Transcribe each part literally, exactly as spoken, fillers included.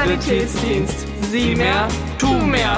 Schulsanitätsdienst. Sieh mehr, tu mehr.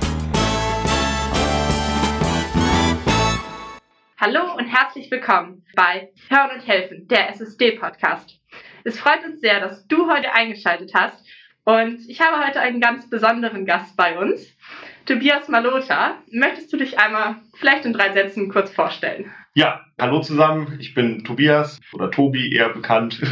Hallo und herzlich willkommen bei Hören und Helfen, der S S D-Podcast. Es freut uns sehr, dass du heute eingeschaltet hast und ich habe heute einen ganz besonderen Gast bei uns, Tobias Malota. Möchtest du dich einmal vielleicht in drei Sätzen kurz vorstellen? Ja, hallo zusammen, ich bin Tobias oder Tobi, eher bekannt,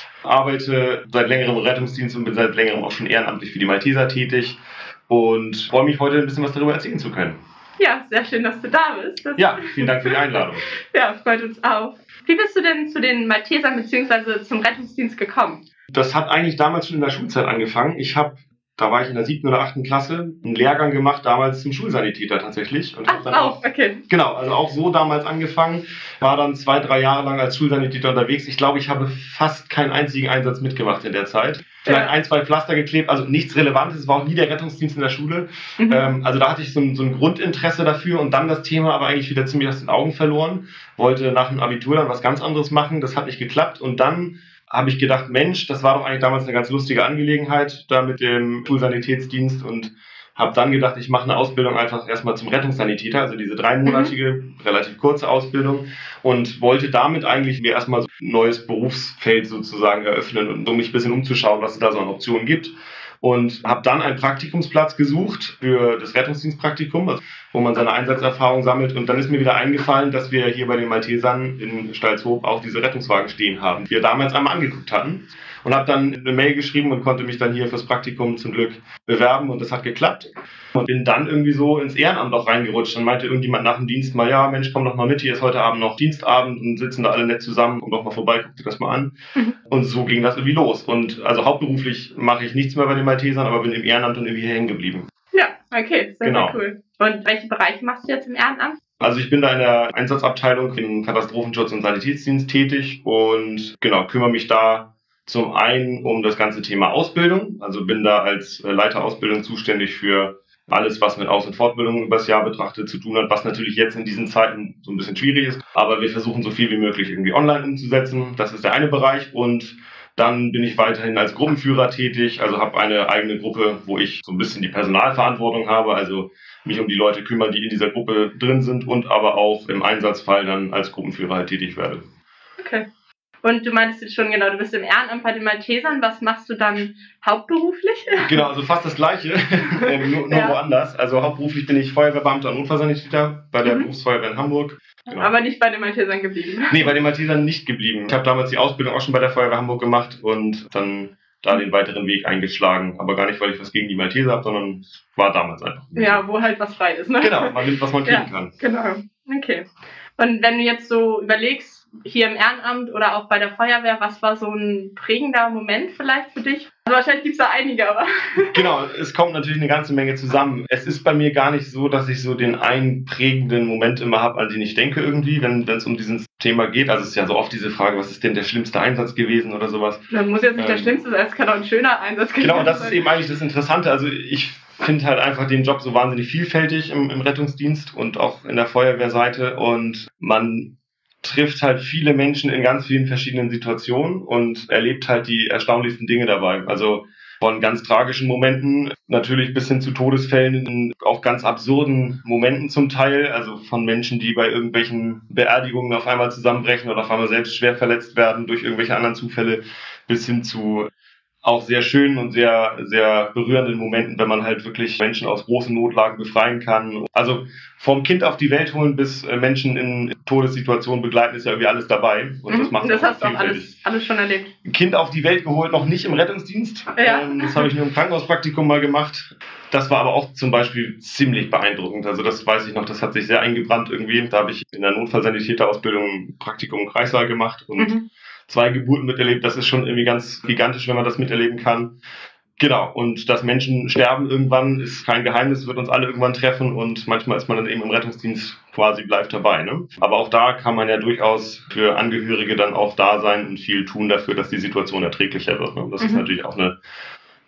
arbeite seit längerem im Rettungsdienst und bin seit längerem auch schon ehrenamtlich für die Malteser tätig und freue mich heute ein bisschen was darüber erzählen zu können. Ja, sehr schön, dass du da bist. Das ja, vielen Dank für die Einladung. Ja, freut uns auch. Wie bist du denn zu den Maltesern bzw. zum Rettungsdienst gekommen? Das hat eigentlich damals schon in der Schulzeit angefangen. Ich habe, da war ich in der siebten oder achten Klasse, einen Lehrgang gemacht, damals zum Schulsanitäter tatsächlich. Und Ach, dann auch, auch, okay. Genau, also auch so damals angefangen, war dann zwei, drei Jahre lang als Schulsanitäter unterwegs. Ich glaube, ich habe fast keinen einzigen Einsatz mitgemacht in der Zeit. Vielleicht Ja. ein, zwei Pflaster geklebt, also nichts Relevantes, es war auch nie der Rettungsdienst in der Schule. Mhm. Ähm, also da hatte ich so ein, so ein Grundinteresse dafür und dann das Thema aber eigentlich wieder ziemlich aus den Augen verloren. Wollte nach dem Abitur dann was ganz anderes machen, das hat nicht geklappt und dann habe ich gedacht, Mensch, das war doch eigentlich damals eine ganz lustige Angelegenheit da mit dem Schulsanitätsdienst und habe dann gedacht, ich mache eine Ausbildung einfach erstmal zum Rettungssanitäter, also diese dreimonatige, mhm. relativ kurze Ausbildung und wollte damit eigentlich mir erstmal so ein neues Berufsfeld sozusagen eröffnen und um mich ein bisschen umzuschauen, was es da so an Optionen gibt. Und habe dann einen Praktikumsplatz gesucht für das Rettungsdienstpraktikum, also wo man seine Einsatzerfahrung sammelt. Und dann ist mir wieder eingefallen, dass wir hier bei den Maltesern in Stalzhoop auch diese Rettungswagen stehen haben, die wir damals einmal angeguckt hatten. Und habe dann eine Mail geschrieben und konnte mich dann hier fürs Praktikum zum Glück bewerben und das hat geklappt. Und bin dann irgendwie so ins Ehrenamt auch reingerutscht. Dann meinte irgendjemand nach dem Dienst mal, ja Mensch, komm doch mal mit, hier ist heute Abend noch Dienstabend und sitzen da alle nett zusammen, komm doch mal vorbei, guck dir das mal an. Mhm. Und so ging das irgendwie los. Und also hauptberuflich mache ich nichts mehr bei den Maltesern, aber bin im Ehrenamt und irgendwie hier hängen geblieben. Ja, okay, sehr, genau. sehr cool. Und welche Bereiche machst du jetzt im Ehrenamt? Also ich bin da in der Einsatzabteilung im Katastrophenschutz und Sanitätsdienst tätig und genau, kümmere mich da zum einen um das ganze Thema Ausbildung, also bin da als Leiter Ausbildung zuständig für alles, was mit Aus- und Fortbildung übers Jahr betrachtet zu tun hat, was natürlich jetzt in diesen Zeiten so ein bisschen schwierig ist, aber wir versuchen so viel wie möglich irgendwie online umzusetzen. Das ist der eine Bereich und dann bin ich weiterhin als Gruppenführer tätig, also habe eine eigene Gruppe, wo ich so ein bisschen die Personalverantwortung habe, also mich um die Leute kümmere, die in dieser Gruppe drin sind und aber auch im Einsatzfall dann als Gruppenführer halt tätig werde. Okay. Und du meintest jetzt schon, genau, du bist im Ehrenamt bei den Maltesern. Was machst du dann hauptberuflich? Genau, also fast das Gleiche, nur, nur ja. woanders. Also hauptberuflich bin ich Feuerwehrbeamter und Notfallsanitäter bei der mhm. Berufsfeuerwehr in Hamburg. Genau. Aber nicht bei den Maltesern geblieben? Nee, bei den Maltesern nicht geblieben. Ich habe damals die Ausbildung auch schon bei der Feuerwehr Hamburg gemacht und dann da den weiteren Weg eingeschlagen. Aber gar nicht, weil ich was gegen die Malteser habe, sondern es war damals einfach. Ja, wo halt was frei ist, ne? Genau, man nimmt, was man kriegen ja, kann. Genau, okay. Und wenn du jetzt so überlegst, hier im Ehrenamt oder auch bei der Feuerwehr, was war so ein prägender Moment vielleicht für dich? Also wahrscheinlich gibt es da einige, aber... Genau, es kommt natürlich eine ganze Menge zusammen. Es ist bei mir gar nicht so, dass ich so den einen prägenden Moment immer habe, an den ich denke irgendwie, wenn es um dieses Thema geht. Also es ist ja so oft diese Frage, was ist denn der schlimmste Einsatz gewesen oder sowas. Das muss jetzt nicht ähm, der schlimmste sein, es kann auch ein schöner Einsatz gewesen sein. Genau, das ist eben eigentlich das Interessante. Also ich finde halt einfach den Job so wahnsinnig vielfältig im, im Rettungsdienst und auch in der Feuerwehrseite und man trifft halt viele Menschen in ganz vielen verschiedenen Situationen und erlebt halt die erstaunlichsten Dinge dabei. Also von ganz tragischen Momenten natürlich bis hin zu Todesfällen, in auch ganz absurden Momenten zum Teil. Also von Menschen, die bei irgendwelchen Beerdigungen auf einmal zusammenbrechen oder auf einmal selbst schwer verletzt werden durch irgendwelche anderen Zufälle, bis hin zu auch sehr schönen und sehr, sehr berührenden Momenten, wenn man halt wirklich Menschen aus großen Notlagen befreien kann. Also vom Kind auf die Welt holen bis Menschen in Todessituationen begleiten, ist ja irgendwie alles dabei. Und das macht das hast du auch alles, alles schon erlebt. Kind auf die Welt geholt, noch nicht im Rettungsdienst. Ja. Das habe ich nur im Krankenhauspraktikum mal gemacht. Das war aber auch zum Beispiel ziemlich beeindruckend. Also das weiß ich noch, das hat sich sehr eingebrannt irgendwie. Da habe ich in der Notfallsanitäterausbildung ein Praktikum im Kreissaal gemacht und mhm. zwei Geburten miterlebt. Das ist schon irgendwie ganz gigantisch, wenn man das miterleben kann. Genau, und dass Menschen sterben irgendwann, ist kein Geheimnis, wird uns alle irgendwann treffen und manchmal ist man dann eben im Rettungsdienst quasi live dabei. Ne? Aber auch da kann man ja durchaus für Angehörige dann auch da sein und viel tun dafür, dass die Situation erträglicher wird. Ne? Das mhm. ist natürlich auch eine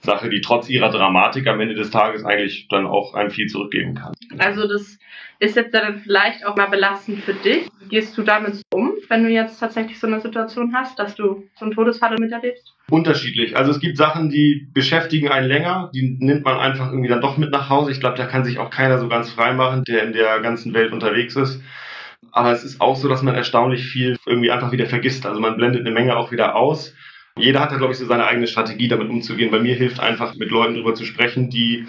Sache, die trotz ihrer Dramatik am Ende des Tages eigentlich dann auch einem viel zurückgeben kann. Also das ist jetzt dann vielleicht auch mal belastend für dich. Wie gehst du damit um, wenn du jetzt tatsächlich so eine Situation hast, dass du so einen Todesfall miterlebst? Unterschiedlich. Also es gibt Sachen, die beschäftigen einen länger, die nimmt man einfach irgendwie dann doch mit nach Hause. Ich glaube, da kann sich auch keiner so ganz frei machen, der in der ganzen Welt unterwegs ist. Aber es ist auch so, dass man erstaunlich viel irgendwie einfach wieder vergisst. Also man blendet eine Menge auch wieder aus. Jeder hat da, glaube ich, so seine eigene Strategie, damit umzugehen. Bei mir hilft einfach, mit Leuten darüber zu sprechen, die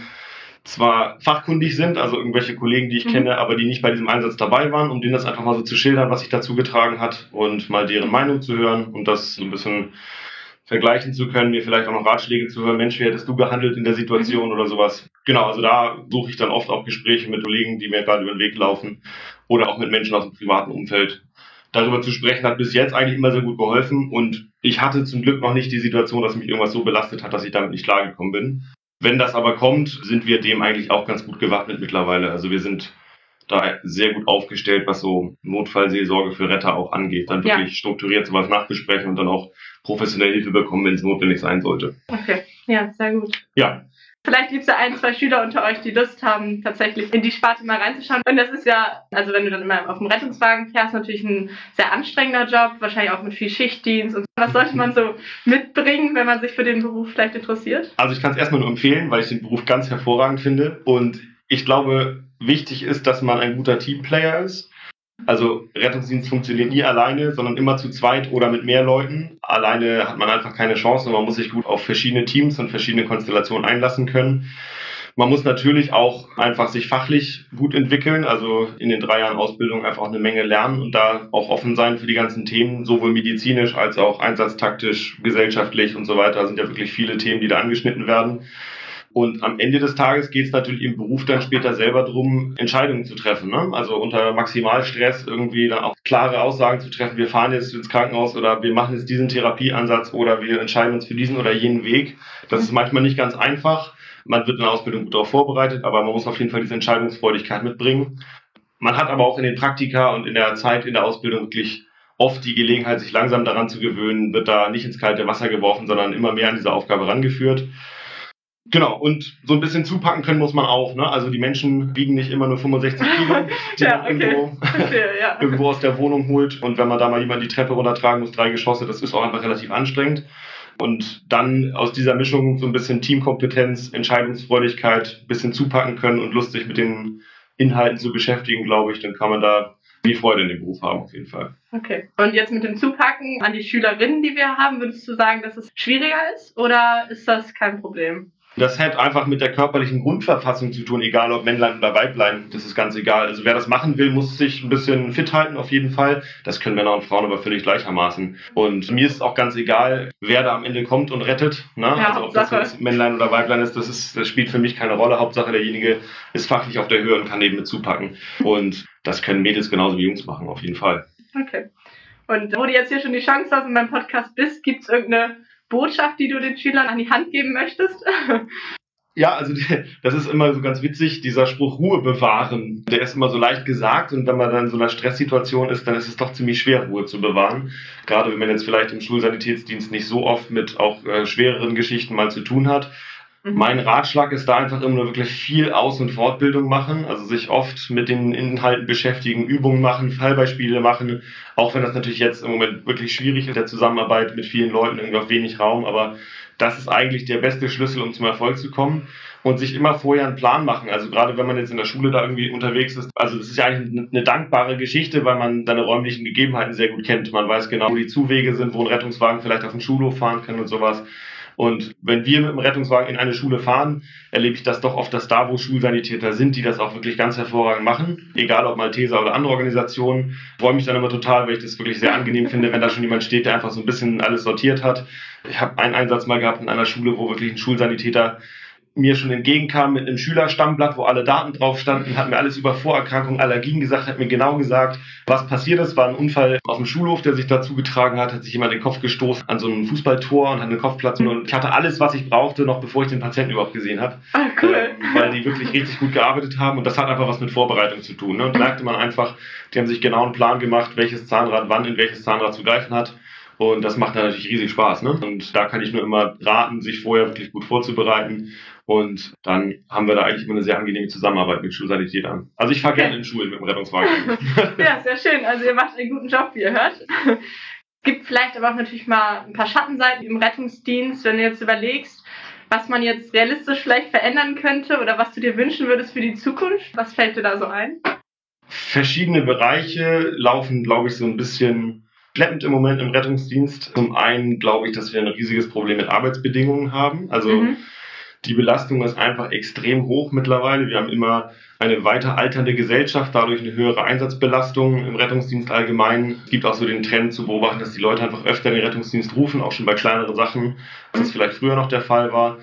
zwar fachkundig sind, also irgendwelche Kollegen, die ich mhm. kenne, aber die nicht bei diesem Einsatz dabei waren, um denen das einfach mal so zu schildern, was sich dazu getragen hat und mal deren Meinung zu hören und das so ein bisschen vergleichen zu können, mir vielleicht auch noch Ratschläge zu hören, Mensch, wie hättest du gehandelt in der Situation mhm. oder sowas. Genau, also da suche ich dann oft auch Gespräche mit Kollegen, die mir gerade über den Weg laufen oder auch mit Menschen aus dem privaten Umfeld. Darüber zu sprechen hat bis jetzt eigentlich immer sehr gut geholfen und ich hatte zum Glück noch nicht die Situation, dass mich irgendwas so belastet hat, dass ich damit nicht klargekommen bin. Wenn das aber kommt, sind wir dem eigentlich auch ganz gut gewappnet mittlerweile. Also wir sind da sehr gut aufgestellt, was so Notfallseelsorge für Retter auch angeht. Dann wirklich ja. strukturiert sowas nachbesprechen und dann auch professionelle Hilfe bekommen, wenn es notwendig sein sollte. Okay, ja, sehr gut. Ja. Vielleicht gibt es ja ein, zwei Schüler unter euch, die Lust haben, tatsächlich in die Sparte mal reinzuschauen. Und das ist ja, also wenn du dann immer auf dem Rettungswagen fährst, natürlich ein sehr anstrengender Job, wahrscheinlich auch mit viel Schichtdienst. Und was sollte man so mitbringen, wenn man sich für den Beruf vielleicht interessiert? Also ich kann es erstmal nur empfehlen, weil ich den Beruf ganz hervorragend finde. Und ich glaube, wichtig ist, dass man ein guter Teamplayer ist. Also Rettungsdienst funktioniert nie alleine, sondern immer zu zweit oder mit mehr Leuten. Alleine hat man einfach keine Chance und man muss sich gut auf verschiedene Teams und verschiedene Konstellationen einlassen können. Man muss natürlich auch einfach sich fachlich gut entwickeln, also in den drei Jahren Ausbildung einfach eine Menge lernen und da auch offen sein für die ganzen Themen, sowohl medizinisch als auch einsatztaktisch, gesellschaftlich und so weiter. Da sind ja wirklich viele Themen, die da angeschnitten werden. Und am Ende des Tages geht es natürlich im Beruf dann später selber darum, Entscheidungen zu treffen. Ne? Also unter Maximalstress irgendwie dann auch klare Aussagen zu treffen. Wir fahren jetzt ins Krankenhaus oder wir machen jetzt diesen Therapieansatz oder wir entscheiden uns für diesen oder jenen Weg. Das ist manchmal nicht ganz einfach. Man wird in der Ausbildung gut darauf vorbereitet, aber man muss auf jeden Fall diese Entscheidungsfreudigkeit mitbringen. Man hat aber auch in den Praktika und in der Zeit in der Ausbildung wirklich oft die Gelegenheit, sich langsam daran zu gewöhnen, wird da nicht ins kalte Wasser geworfen, sondern immer mehr an diese Aufgabe rangeführt. Genau, und so ein bisschen zupacken können muss man auch. Ne? Also die Menschen wiegen nicht immer nur fünfundsechzig Kilo, die ja, man okay. irgendwo, okay, ja. irgendwo aus der Wohnung holt. Und wenn man da mal jemanden die Treppe runtertragen muss, drei Geschosse, das ist auch einfach relativ anstrengend. Und dann aus dieser Mischung so ein bisschen Teamkompetenz, Entscheidungsfreudigkeit, ein bisschen zupacken können und lustig mit den Inhalten zu beschäftigen, glaube ich, dann kann man da viel Freude in dem Beruf haben, auf jeden Fall. Okay. Und jetzt mit dem Zupacken an die Schülerinnen, die wir haben, würdest du sagen, dass es schwieriger ist oder ist das kein Problem? Das hat einfach mit der körperlichen Grundverfassung zu tun, egal ob Männlein oder Weiblein, das ist ganz egal. Also wer das machen will, muss sich ein bisschen fit halten auf jeden Fall. Das können Männer und Frauen aber völlig gleichermaßen. Und mir ist auch ganz egal, wer da am Ende kommt und rettet. Ne? Ja, also ob das jetzt Männlein oder Weiblein ist, das ist, das spielt für mich keine Rolle. Hauptsache derjenige ist fachlich auf der Höhe und kann eben mit zupacken. Und das können Mädels genauso wie Jungs machen, auf jeden Fall. Okay. Und wo du jetzt hier schon die Chance hast und beim Podcast bist, gibt es irgendeine Botschaft, die du den Schülern an die Hand geben möchtest? Ja, also das ist immer so ganz witzig, dieser Spruch Ruhe bewahren, der ist immer so leicht gesagt und wenn man dann in so einer Stresssituation ist, dann ist es doch ziemlich schwer, Ruhe zu bewahren. Gerade wenn man jetzt vielleicht im Schulsanitätsdienst nicht so oft mit auch äh, schwereren Geschichten mal zu tun hat. Mhm. Mein Ratschlag ist da einfach immer nur wirklich viel Aus- und Fortbildung machen, also sich oft mit den Inhalten beschäftigen, Übungen machen, Fallbeispiele machen, auch wenn das natürlich jetzt im Moment wirklich schwierig ist, der Zusammenarbeit mit vielen Leuten, irgendwie auf wenig Raum, aber das ist eigentlich der beste Schlüssel, um zum Erfolg zu kommen und sich immer vorher einen Plan machen. Also gerade wenn man jetzt in der Schule da irgendwie unterwegs ist, also das ist ja eigentlich eine dankbare Geschichte, weil man seine räumlichen Gegebenheiten sehr gut kennt. Man weiß genau, wo die Zuwege sind, wo ein Rettungswagen vielleicht auf den Schulhof fahren kann und sowas. Und wenn wir mit dem Rettungswagen in eine Schule fahren, erlebe ich das doch oft, dass da, wo Schulsanitäter sind, die das auch wirklich ganz hervorragend machen, egal ob Malteser oder andere Organisationen, freue mich dann immer total, weil ich das wirklich sehr angenehm finde, wenn da schon jemand steht, der einfach so ein bisschen alles sortiert hat. Ich habe einen Einsatz mal gehabt in einer Schule, wo wirklich ein Schulsanitäter mir schon entgegenkam mit einem Schülerstammblatt, wo alle Daten drauf standen, hat mir alles über Vorerkrankungen, Allergien gesagt, hat mir genau gesagt, was passiert ist. War ein Unfall auf dem Schulhof, der sich dazu getragen hat, hat sich jemand den Kopf gestoßen an so einem Fußballtor und hat einen Kopfplatz. Und ich hatte alles, was ich brauchte, noch bevor ich den Patienten überhaupt gesehen habe. Ah, cool. Äh, weil die wirklich richtig gut gearbeitet haben und das hat einfach was mit Vorbereitung zu tun. Ne? Und da merkte man einfach, die haben sich genau einen Plan gemacht, welches Zahnrad wann in welches Zahnrad zu greifen hat. Und das macht dann natürlich riesig Spaß. Ne? Und da kann ich nur immer raten, sich vorher wirklich gut vorzubereiten. Und dann haben wir da eigentlich immer eine sehr angenehme Zusammenarbeit mit Schulsanitätern. Also ich fahre Okay. gerne in Schulen mit dem Rettungswagen. Ja, sehr schön. Also ihr macht einen guten Job, wie ihr hört. Es gibt vielleicht aber auch natürlich mal ein paar Schattenseiten im Rettungsdienst, wenn du jetzt überlegst, was man jetzt realistisch vielleicht verändern könnte oder was du dir wünschen würdest für die Zukunft. Was fällt dir da so ein? Verschiedene Bereiche laufen, glaube ich, so ein bisschen schleppend im Moment im Rettungsdienst. Zum einen glaube ich, dass wir ein riesiges Problem mit Arbeitsbedingungen haben. Also Mhm. die Belastung ist einfach extrem hoch mittlerweile. Wir haben immer eine weiter alternde Gesellschaft, dadurch eine höhere Einsatzbelastung im Rettungsdienst allgemein. Es gibt auch so den Trend zu beobachten, dass die Leute einfach öfter in den Rettungsdienst rufen, auch schon bei kleineren Sachen, als es vielleicht früher noch der Fall war.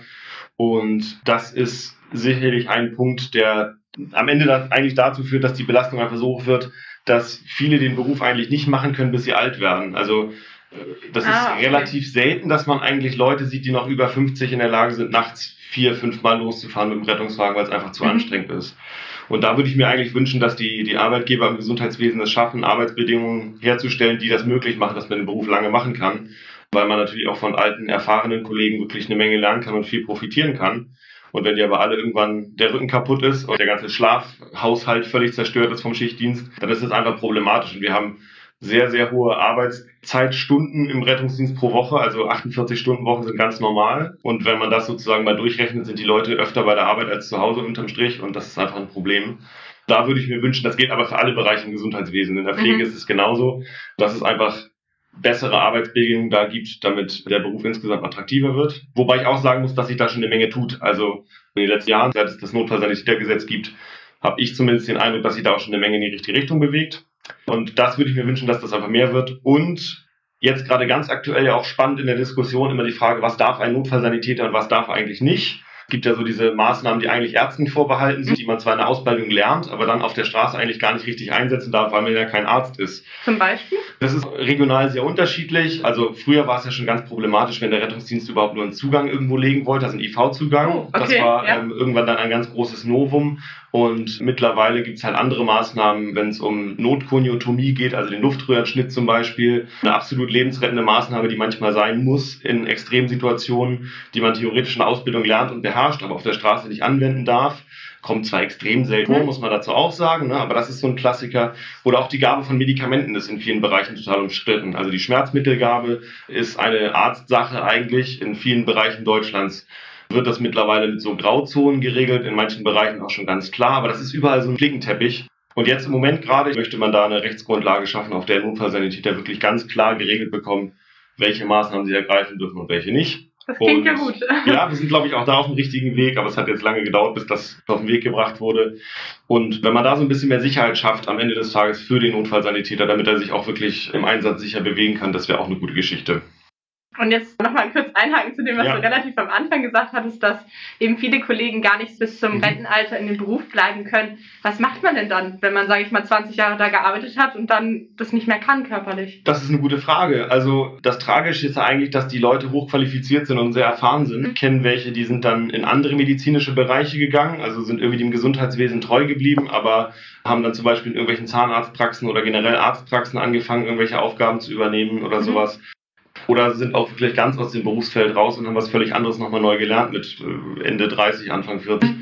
Und das ist sicherlich ein Punkt, der am Ende dann eigentlich dazu führt, dass die Belastung einfach so hoch wird, dass viele den Beruf eigentlich nicht machen können, bis sie alt werden. Also äh, das Ah, ist okay. relativ selten, dass man eigentlich Leute sieht, die noch über fünfzig in der Lage sind, nachts vier, fünf Mal loszufahren mit dem Rettungswagen, weil es einfach zu Mhm. anstrengend ist. Und da würde ich mir eigentlich wünschen, dass die, die Arbeitgeber im Gesundheitswesen es schaffen, Arbeitsbedingungen herzustellen, die das möglich machen, dass man den Beruf lange machen kann, weil man natürlich auch von alten, erfahrenen Kollegen wirklich eine Menge lernen kann und viel profitieren kann. Und wenn die aber alle irgendwann der Rücken kaputt ist und der ganze Schlafhaushalt völlig zerstört ist vom Schichtdienst, dann ist das einfach problematisch. Und wir haben sehr, sehr hohe Arbeitszeitstunden im Rettungsdienst pro Woche, also achtundvierzig Stunden Wochen sind ganz normal. Und wenn man das sozusagen mal durchrechnet, sind die Leute öfter bei der Arbeit als zu Hause unterm Strich und das ist einfach ein Problem. Da würde ich mir wünschen, das geht aber für alle Bereiche im Gesundheitswesen. In der Pflege Mhm. ist es genauso, dass es einfach bessere Arbeitsbedingungen da gibt, damit der Beruf insgesamt attraktiver wird. Wobei ich auch sagen muss, dass sich da schon eine Menge tut. Also in den letzten Jahren, seit es das Notfallsanitätergesetz gibt, habe ich zumindest den Eindruck, dass sich da auch schon eine Menge in die richtige Richtung bewegt. Und das würde ich mir wünschen, dass das einfach mehr wird. Und jetzt gerade ganz aktuell ja auch spannend in der Diskussion immer die Frage, was darf ein Notfallsanitäter und was darf er eigentlich nicht? Es gibt ja so diese Maßnahmen, die eigentlich Ärzten vorbehalten sind, die man zwar in der Ausbildung lernt, aber dann auf der Straße eigentlich gar nicht richtig einsetzen darf, weil man ja kein Arzt ist. Zum Beispiel? Das ist regional sehr unterschiedlich. Also früher war es ja schon ganz problematisch, wenn der Rettungsdienst überhaupt nur einen Zugang irgendwo legen wollte, also einen I V-Zugang. Oh, okay, das war ja. ähm, irgendwann dann ein ganz großes Novum. Und mittlerweile gibt es halt andere Maßnahmen, wenn es um Notkoniotomie geht, also den Luftröhrenschnitt zum Beispiel. Eine absolut lebensrettende Maßnahme, die manchmal sein muss in Extremsituationen, die man theoretisch in der Ausbildung lernt und beherrscht, aber auf der Straße nicht anwenden darf. Kommt zwar extrem selten vor, Mhm. muss man dazu auch sagen, ne? Aber das ist so ein Klassiker. Oder auch die Gabe von Medikamenten ist in vielen Bereichen total umstritten. Also die Schmerzmittelgabe ist eine Arztsache eigentlich. In vielen Bereichen Deutschlands wird das mittlerweile mit so Grauzonen geregelt, in manchen Bereichen auch schon ganz klar. Aber das ist überall so ein Flickenteppich. Und jetzt im Moment gerade möchte man da eine Rechtsgrundlage schaffen, auf der Notfallsanitäter wirklich ganz klar geregelt bekommen, welche Maßnahmen sie ergreifen dürfen und welche nicht. Das klingt ja Und, gut. Ja, wir sind, glaube ich, auch da auf dem richtigen Weg, aber es hat jetzt lange gedauert, bis das auf den Weg gebracht wurde. Und wenn man da so ein bisschen mehr Sicherheit schafft am Ende des Tages für den Notfallsanitäter, damit er sich auch wirklich im Einsatz sicher bewegen kann, das wäre auch eine gute Geschichte. Und jetzt nochmal kurz einhaken zu dem, was Ja. du relativ am Anfang gesagt hattest, dass eben viele Kollegen gar nicht bis zum Mhm. Rentenalter in dem Beruf bleiben können. Was macht man denn dann, wenn man, sage ich mal, zwanzig Jahre da gearbeitet hat und dann das nicht mehr kann körperlich? Das ist eine gute Frage. Also das Tragische ist ja eigentlich, dass die Leute hochqualifiziert sind und sehr erfahren sind. Ich kenne welche, die sind dann in andere medizinische Bereiche gegangen, also sind irgendwie dem Gesundheitswesen treu geblieben, aber haben dann zum Beispiel in irgendwelchen Zahnarztpraxen oder generell Arztpraxen angefangen, irgendwelche Aufgaben zu übernehmen oder Mhm. sowas. Oder sind auch wirklich ganz aus dem Berufsfeld raus und haben was völlig anderes nochmal neu gelernt mit äh, Ende dreißig, Anfang vierzig.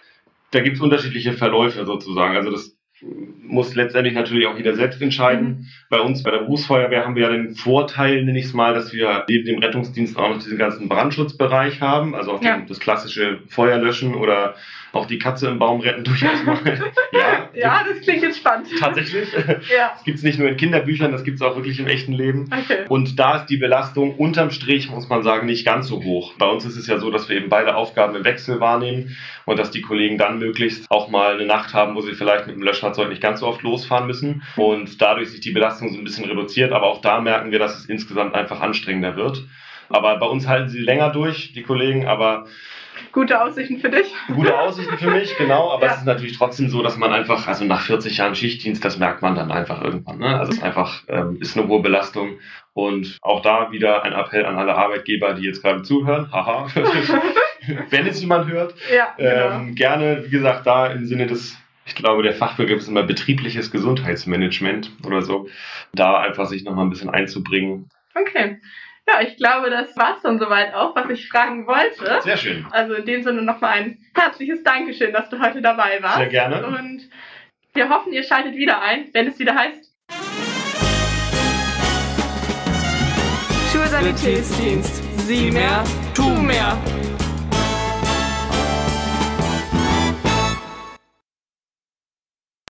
Da gibt es unterschiedliche Verläufe sozusagen. Also das muss letztendlich natürlich auch jeder selbst entscheiden. Mhm. Bei uns bei der Berufsfeuerwehr haben wir ja den Vorteil, nenne ich es mal, dass wir neben dem Rettungsdienst auch noch diesen ganzen Brandschutzbereich haben. Also auch Ja. den, das klassische Feuerlöschen oder auch die Katze im Baum retten durchaus mal. ja, Ja, das klingt jetzt spannend. tatsächlich. Ja, Das gibt es nicht nur in Kinderbüchern, das gibt es auch wirklich im echten Leben. okay. Und da ist die Belastung unterm Strich, muss man sagen, nicht ganz so hoch. Bei uns ist es ja so, dass wir eben beide Aufgaben im Wechsel wahrnehmen und dass die Kollegen dann möglichst auch mal eine Nacht haben, wo sie vielleicht mit dem Löschfahrzeug nicht ganz so oft losfahren müssen und dadurch sich die Belastung so ein bisschen reduziert. Aber auch da merken wir, dass es insgesamt einfach anstrengender wird. Aber bei uns halten sie länger durch, die Kollegen, aber Gute Aussichten für dich. gute Aussichten für mich, genau, aber Ja. es ist natürlich trotzdem so, dass man einfach, also nach vierzig Jahren Schichtdienst, das merkt man dann einfach irgendwann. Ne? Also es ist einfach, ähm, ist eine hohe Belastung und auch da wieder ein Appell an alle Arbeitgeber, die jetzt gerade zuhören, haha, wenn es jemand hört, Ja, genau. ähm, gerne, wie gesagt, da im Sinne des, ich glaube, der Fachbegriff ist immer betriebliches Gesundheitsmanagement oder so, da einfach sich nochmal ein bisschen einzubringen. Okay. Ja, ich glaube, das war's dann soweit auch, was ich fragen wollte. Sehr schön. Also in dem Sinne nochmal ein herzliches Dankeschön, dass du heute dabei warst. Sehr gerne. Und wir hoffen, ihr schaltet wieder ein, wenn es wieder heißt Schulsanitätsdienst. Sieh mehr, tu mehr.